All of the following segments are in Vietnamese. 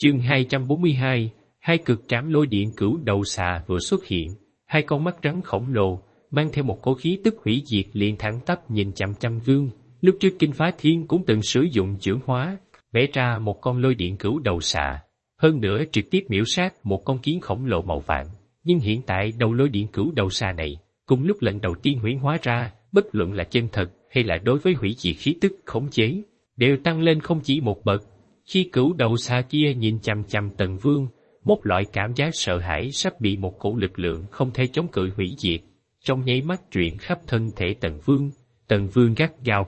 Chương 242, hai cực trảm lôi điện cửu đầu xà vừa xuất hiện, hai con mắt rắn khổng lồ, mang theo một cỗ khí tức hủy diệt liền thẳng tắp nhìn chằm chằm Vương. Lúc trước Kinh Phá Thiên cũng từng sử dụng chưởng hóa, vẽ ra một con lôi điện cửu đầu xà, hơn nữa trực tiếp miểu sát một con kiến khổng lồ màu vàng. Nhưng hiện tại đầu lôi điện cửu đầu xà này, cùng lúc lần đầu tiên huyễn hóa ra, bất luận là chân thật hay là đối với hủy diệt khí tức khống chế, đều tăng lên không chỉ một bậc. Khi cửu đầu xà kia nhìn chằm chằm Tần Vương, một loại cảm giác sợ hãi sắp bị một cổ lực lượng không thể chống cự hủy diệt, trong nháy mắt truyền khắp thân thể Tần Vương. Tần Vương gắt gao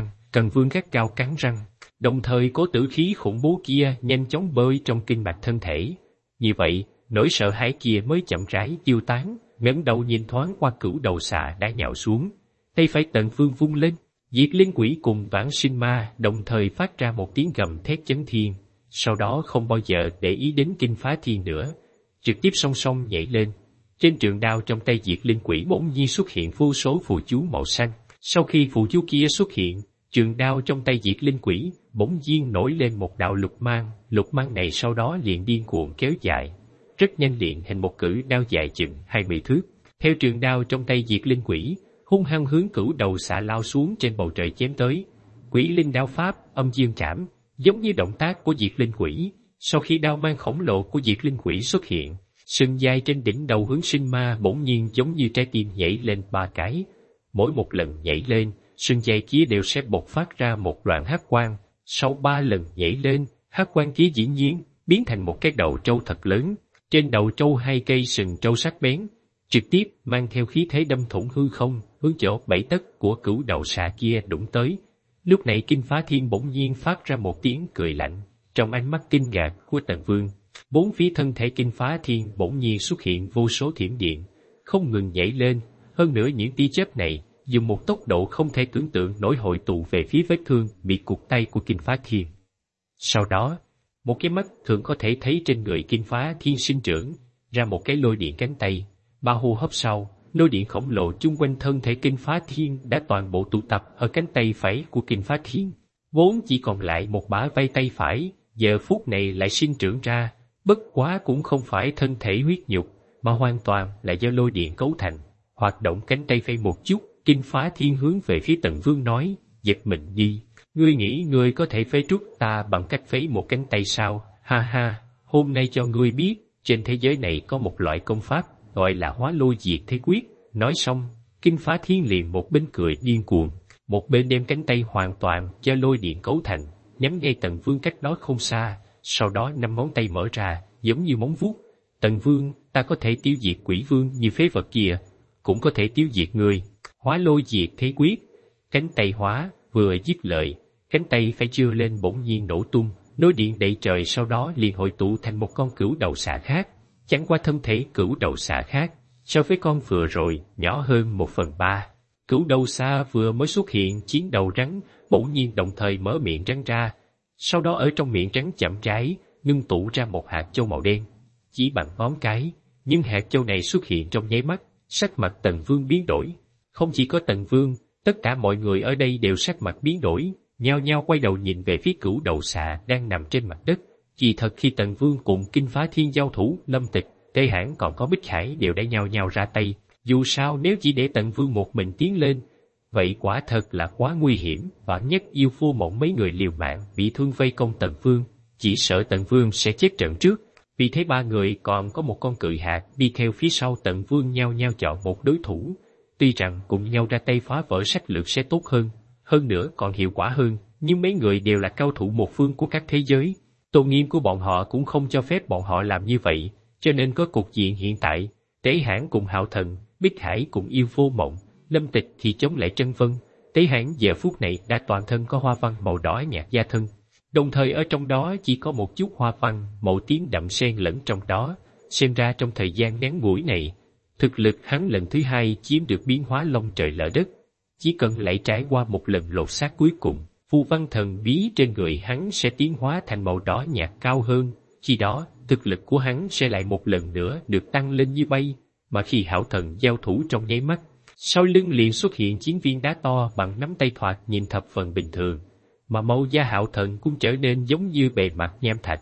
cắn răng, đồng thời cố tử khí khủng bố kia nhanh chóng bơi trong kinh mạch thân thể. Như vậy, nỗi sợ hãi kia mới chậm rãi tiêu tán. Ngẩng đầu nhìn thoáng qua cửu đầu xà đã nhào xuống, tay phải Tần Vương vung lên, Diệt Linh Quỷ cùng Vãng Sinh Ma đồng thời phát ra một tiếng gầm thét chấn thiên, sau đó không bao giờ để ý đến Kinh Phá Thiên nữa, trực tiếp song song nhảy lên. Trên trường đao trong tay Diệt Linh Quỷ bỗng nhiên xuất hiện vô số phù chú màu xanh. Sau khi phù chú kia xuất hiện, trường đao trong tay Diệt Linh Quỷ bỗng nhiên nổi lên một đạo lục mang này sau đó liền điên cuồng kéo dài, rất nhanh liền hình một cử đao dài chừng 20 thước. Theo trường đao trong tay Diệt Linh Quỷ, hung hăng hướng cửu đầu xà lao xuống trên bầu trời chém tới. Quỷ linh đao pháp, âm dương trảm, giống như động tác của Diệt Linh Quỷ. Sau khi đao mang khổng lồ của Diệt Linh Quỷ xuất hiện, sừng dài trên đỉnh đầu Hướng Sinh Ma bỗng nhiên giống như trái tim nhảy lên 3 cái. Mỗi một lần nhảy lên, sừng dài kia đều sẽ bộc phát ra một đoạn hắc quang. Sau 3 lần nhảy lên, hắc quang kia dĩ nhiên biến thành một cái đầu trâu thật lớn. Trên đầu trâu 2 cây sừng trâu sắc bén, trực tiếp mang theo khí thế đâm thủng hư không, hướng chỗ 7 tấc của cửu đầu xà kia đụng tới. Lúc này Kinh Phá Thiên bỗng nhiên phát ra một tiếng cười lạnh. Trong ánh mắt kinh ngạc của Tần Vương, bốn phía thân thể Kinh Phá Thiên bỗng nhiên xuất hiện vô số thiểm điện, không ngừng nhảy lên. Hơn nữa những tia chớp này dùng một tốc độ không thể tưởng tượng nổi hội tụ về phía vết thương bị cụt tay của Kinh Phá Thiên. Sau đó, một cái mắt thường có thể thấy trên người Kinh Phá Thiên sinh trưởng ra một cái lôi điện cánh tay. 3 hô hấp sau, lôi điện khổng lồ chung quanh thân thể Kinh Phá Thiên đã toàn bộ tụ tập ở cánh tay phải của Kinh Phá Thiên. Vốn chỉ còn lại một bả vai tay phải, giờ phút này lại sinh trưởng ra, bất quá cũng không phải thân thể huyết nhục, mà hoàn toàn là do lôi điện cấu thành. Hoạt động cánh tay phải một chút, Kinh Phá Thiên hướng về phía Tần Vương nói, giật mình đi, ngươi nghĩ ngươi có thể phế truất ta bằng cách phế một cánh tay sao? Ha ha, hôm nay cho ngươi biết, trên thế giới này có một loại công pháp, gọi là Hóa Lôi Diệt Thế Quyết. Nói xong, Kinh Phá Thiên liền một bên cười điên cuồng, một bên đem cánh tay hoàn toàn do lôi điện cấu thành, nhắm ngay Tần Vương cách đó không xa, sau đó 5 ngón tay mở ra, giống như móng vuốt. Tần Vương, ta có thể tiêu diệt quỷ vương như phế vật kia, cũng có thể tiêu diệt ngươi. Hóa Lôi Diệt Thế Quyết. Cánh tay hóa, vừa dứt lời, cánh tay phải chưa lên bỗng nhiên nổ tung, lôi điện đầy trời sau đó liền hội tụ thành một con cửu đầu xà khác. Chẳng qua thân thể cửu đầu xà khác, so với con vừa rồi, nhỏ hơn 1/3. Cửu đầu xà vừa mới xuất hiện chiến đầu rắn, bỗng nhiên đồng thời mở miệng rắn ra. Sau đó ở trong miệng rắn chậm rãi, ngưng tụ ra một hạt châu màu đen. Chỉ bằng ngón cái, nhưng hạt châu này xuất hiện trong nháy mắt, sắc mặt Tần Vương biến đổi. Không chỉ có Tần Vương, tất cả mọi người ở đây đều sắc mặt biến đổi, nhao nhao quay đầu nhìn về phía cửu đầu xà đang nằm trên mặt đất. Kỳ thật khi Tần Vương cùng Kinh Phá Thiên giao thủ, Lâm Tịch, Tê Hãn còn có Bích Khải đều đã nhao nhao ra tay. Dù sao nếu chỉ để Tần Vương một mình tiến lên, vậy quả thật là quá nguy hiểm. Vạn nhất Yêu Phu Mộng mấy người liều mạng bị thương vây công Tần Vương, chỉ sợ Tần Vương sẽ chết trận trước. Vì thế 3 người còn có một con cự hạt đi theo phía sau Tần Vương nhao nhao chọn một đối thủ. Tuy rằng cùng nhau ra tay phá vỡ sách lược sẽ tốt hơn nữa còn hiệu quả hơn, nhưng mấy người đều là cao thủ một phương của các thế giới. Tôn nghiêm của bọn họ cũng không cho phép bọn họ làm như vậy, cho nên có cục diện hiện tại. Tế Hãn cùng Hạo Thần, Bích Hải cùng Yêu Vô Mộng, Lâm Tịch thì chống lại Trân Vân. Tế Hãn giờ phút này đã toàn thân có hoa văn màu đỏ nhạt da thân, đồng thời ở trong đó chỉ có một chút hoa văn màu tím đậm xen lẫn trong đó. Xem ra trong thời gian ngắn ngủi này, thực lực hắn lần thứ 2 chiếm được biến hóa long trời lở đất. Chỉ cần lại trải qua một lần lột xác cuối cùng, phù văn thần bí trên người hắn sẽ tiến hóa thành màu đỏ nhạt cao hơn. Khi đó, thực lực của hắn sẽ lại một lần nữa được tăng lên như bay. Mà khi Hạo Thần giao thủ trong nháy mắt, sau lưng liền xuất hiện chiến viên đá to bằng nắm tay thoạt nhìn thập phần bình thường, mà màu da Hạo Thần cũng trở nên giống như bề mặt nham thạch.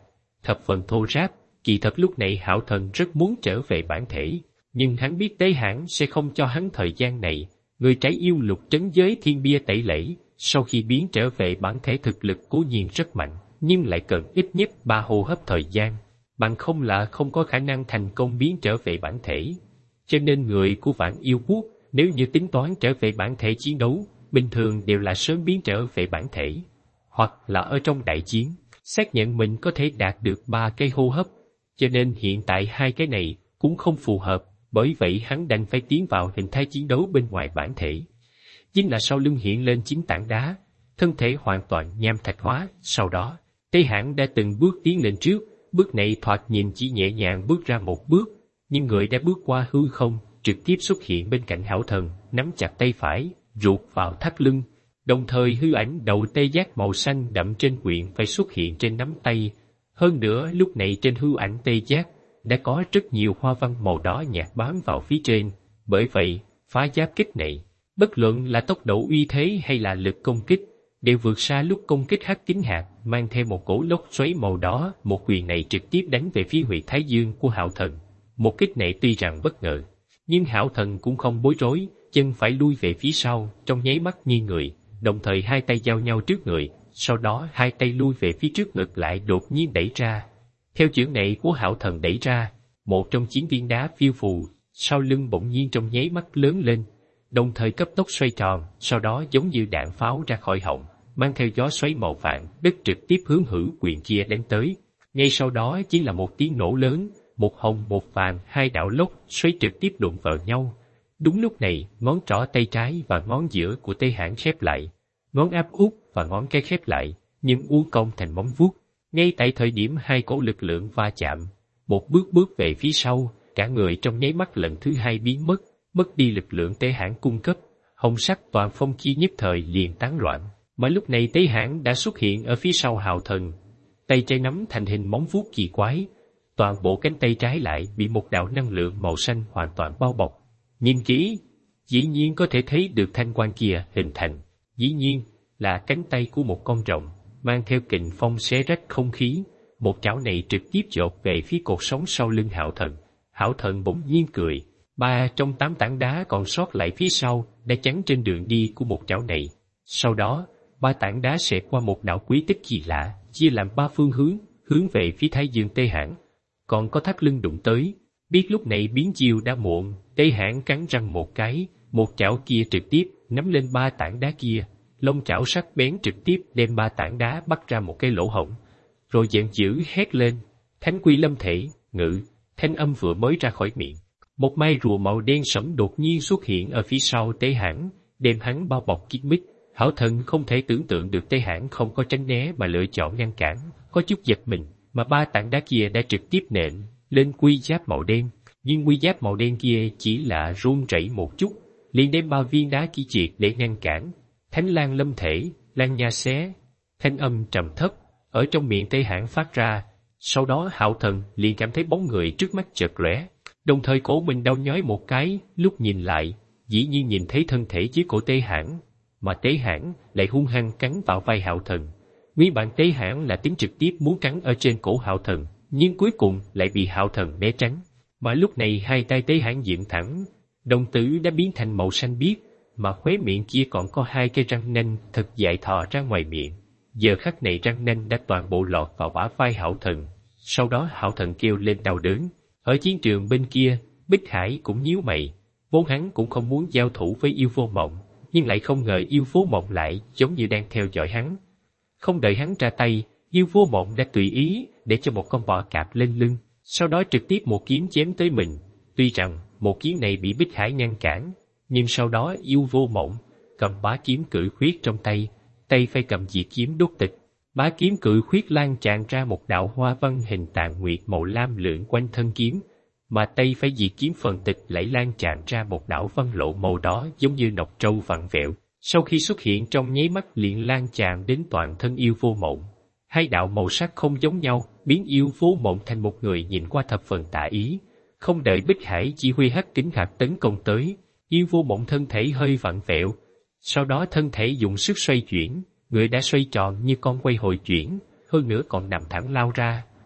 thập phần thô ráp. Kỳ thật lúc này Hạo Thần rất muốn trở về bản thể, nhưng hắn biết Tế Hãn sẽ không cho hắn thời gian này. Người trái yêu lục trấn giới thiên bia tẩy lễ, sau khi biến trở về bản thể thực lực cố nhiên rất mạnh, nhưng lại cần ít nhất 3 hô hấp thời gian, bằng không là không có khả năng thành công biến trở về bản thể. Cho nên người của Vạn Yêu Quốc nếu như tính toán trở về bản thể chiến đấu, bình thường đều là sớm biến trở về bản thể, hoặc là ở trong đại chiến, xác nhận mình có thể đạt được 3 cái hô hấp. Cho nên hiện tại 2 cái này cũng không phù hợp, bởi vậy hắn đành phải tiến vào hình thái chiến đấu bên ngoài bản thể. Chính là sau lưng hiện lên 9 tảng đá, thân thể hoàn toàn nham thạch hóa. Sau đó, Tế Hãn đã từng bước tiến lên trước, bước này thoạt nhìn chỉ nhẹ nhàng bước ra một bước, nhưng người đã bước qua hư không, trực tiếp xuất hiện bên cạnh Hạo Thần, nắm chặt tay phải, ruột vào thắt lưng. Đồng thời hư ảnh đầu tê giác màu xanh đậm trên quyện phải xuất hiện trên nắm tay. Hơn nữa lúc này trên hư ảnh tê giác đã có rất nhiều hoa văn màu đỏ nhạt bám vào phía trên. Bởi vậy, phá giáp kích này, bất luận là tốc độ uy thế hay là lực công kích, đều vượt xa lúc công kích hắc kính hạt, mang theo một cổ lốc xoáy màu đỏ. Một quyền này trực tiếp đánh về phía huyệt thái dương của Hạo Thần. Một kích này tuy rằng bất ngờ, nhưng Hạo Thần cũng không bối rối, chân phải lui về phía sau, trong nháy mắt nghiêng người, đồng thời 2 tay giao nhau trước người, sau đó 2 tay lui về phía trước ngực lại đột nhiên đẩy ra. Theo chưởng này của Hạo Thần đẩy ra, một trong 9 viên đá phiêu phù, sau lưng bỗng nhiên trong nháy mắt lớn lên, đồng thời cấp tốc xoay tròn, sau đó giống như đạn pháo ra khỏi họng, mang theo gió xoáy màu vàng, đất trực tiếp hướng hữu quyền kia đánh tới. Ngay sau đó chỉ là một tiếng nổ lớn, một hồng một vàng, 2 đạo lốc xoáy trực tiếp đụng vào nhau. Đúng lúc này, ngón trỏ tay trái và ngón giữa của Tế Hãn khép lại, ngón áp út và ngón cái khép lại, nhưng uốn cong thành móng vuốt. Ngay tại thời điểm 2 cổ lực lượng va chạm, một bước về phía sau, cả người trong nháy mắt lần thứ 2 biến mất đi lực lượng Tế Hãn cung cấp, hồng sắc toàn phong chi nhất thời liền tán loạn. Mà lúc này Tế Hãn đã xuất hiện ở phía sau Hạo Thần, tay trái nắm thành hình móng vuốt kỳ quái, toàn bộ cánh tay trái lại bị một đạo năng lượng màu xanh hoàn toàn bao bọc. Nhìn kỹ, dĩ nhiên có thể thấy được thanh quang kia hình thành, dĩ nhiên là cánh tay của một con rồng, mang theo kình phong xé rách không khí. Một chảo này trực tiếp chộp về phía cột sống sau lưng Hạo Thần. Hạo Thần bỗng nhiên cười, 3 trong 8 tảng đá còn sót lại phía sau đã chắn trên đường đi của một chảo này. Sau đó, 3 tảng đá xẹt qua một đạo quy tích kỳ lạ, chia làm 3 phương hướng về phía thái dương Tế Hãn. Còn có thắt lưng đụng tới, biết lúc này biến chiêu đã muộn, Tế Hãn cắn răng một cái, một chảo kia trực tiếp nắm lên 3 tảng đá kia, lông chảo sắc bén trực tiếp đem 3 tảng đá bắt ra một cái lỗ hổng, rồi giận dữ hét lên, Thánh Quy Lâm Thể, ngự. Thanh âm vừa mới ra khỏi miệng, một mai rùa màu đen sẫm đột nhiên xuất hiện ở phía sau Tế Hãn, đem hắn bao bọc kín mít. Hạo Thần không thể tưởng tượng được Tế Hãn không có tránh né mà lựa chọn ngăn cản, có chút giật mình, mà 3 tảng đá kia đã trực tiếp nện lên quy giáp màu đen, nhưng quy giáp màu đen kia chỉ là run rẩy một chút, liền đem 3 viên đá kia triệt để ngăn cản. Thánh Lang Lâm Thể, Lang Nha Xé, thanh âm trầm thấp ở trong miệng Tế Hãn phát ra. Sau đó Hạo Thần liền cảm thấy bóng người trước mắt chợt lóe, đồng thời cổ mình đau nhói một cái, lúc nhìn lại, dĩ nhiên nhìn thấy thân thể dưới cổ Tế Hãn, mà Tế Hãn lại hung hăng cắn vào vai Hạo Thần. Nguyên bản Tế Hãn là tính trực tiếp muốn cắn ở trên cổ Hạo Thần, nhưng cuối cùng lại bị Hạo Thần né tránh. Mà lúc này 2 tay Tế Hãn dựng thẳng, đồng tử đã biến thành màu xanh biếc, mà khóe miệng kia còn có 2 cái răng nanh thật dài thò ra ngoài miệng. Giờ khắc này răng nanh đã toàn bộ lọt vào bả vai Hạo Thần. Sau đó Hạo Thần kêu lên đau đớn. Ở chiến trường bên kia, Bích Hải cũng nhíu mày, vốn hắn cũng không muốn giao thủ với Yêu Vô Mộng, nhưng lại không ngờ Yêu Vô Mộng lại giống như đang theo dõi hắn. Không đợi hắn ra tay, Yêu Vô Mộng đã tùy ý để cho một con bò cạp lên lưng, sau đó trực tiếp một kiếm chém tới mình. Tuy rằng một kiếm này bị Bích Hải ngăn cản, nhưng sau đó Yêu Vô Mộng cầm bá kiếm cự khuyết trong tay, tay phải cầm diệt kiếm đốt tịch. Bá kiếm cự khuyết lan tràn ra một đạo hoa văn hình tạng nguyệt màu lam lượn quanh thân kiếm, mà tay phải diệt kiếm phần tịch lại lan tràn ra một đạo văn lộ màu đỏ giống như nọc trâu vặn vẹo. Sau khi xuất hiện trong nháy mắt liền lan tràn đến toàn thân Yêu Vô Mộng. 2 đạo màu sắc không giống nhau, biến Yêu Vô Mộng thành một người nhìn qua thập phần tà ý. Không đợi Bích Hải chỉ huy hắc kính hạt tấn công tới, Yêu Vô Mộng thân thể hơi vặn vẹo, sau đó thân thể dùng sức xoay chuyển, người đã xoay tròn như con quay hồi chuyển, hơn nữa còn nằm thẳng lao ra,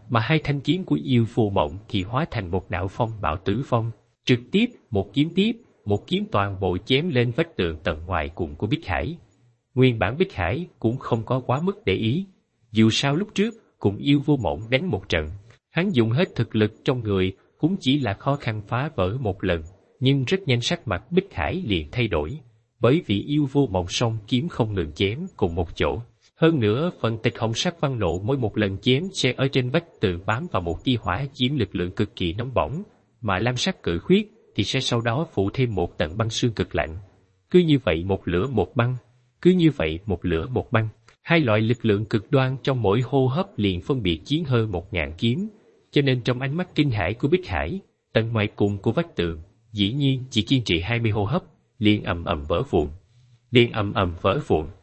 mà hai thanh kiếm của Yêu Vô Mộng thì hóa thành một đạo phong bạo tử phong, trực tiếp, một kiếm toàn bộ chém lên vách tường tầng ngoài cùng của Bích Hải. Nguyên bản Bích Hải cũng không có quá mức để ý, dù sao lúc trước cùng Yêu Vô Mộng đánh một trận, hắn dùng hết thực lực trong người cũng chỉ là khó khăn phá vỡ một lần, nhưng rất nhanh sắc mặt Bích Hải liền thay đổi, bởi vì Yêu Vô Mộng song kiếm không ngừng chém cùng một chỗ. Hơn nữa, phần Tịch Hồng Sắc Văn Nộ mỗi một lần chém sẽ ở trên vách tường bám vào một tia hỏa chiếm lực lượng cực kỳ nóng bỏng, mà Lam Sắc Cự Khuyết thì sẽ sau đó phụ thêm một tầng băng xương cực lạnh. Cứ như vậy một lửa một băng, hai loại lực lượng cực đoan trong mỗi hô hấp liền phân biệt chiến hơn 1000 kiếm, cho nên trong ánh mắt kinh hãi của Bích Hải, tận ngoài cùng của vách tường, dĩ nhiên chỉ kiên trì 20 hô hấp, liền ầm ầm vỡ vụn.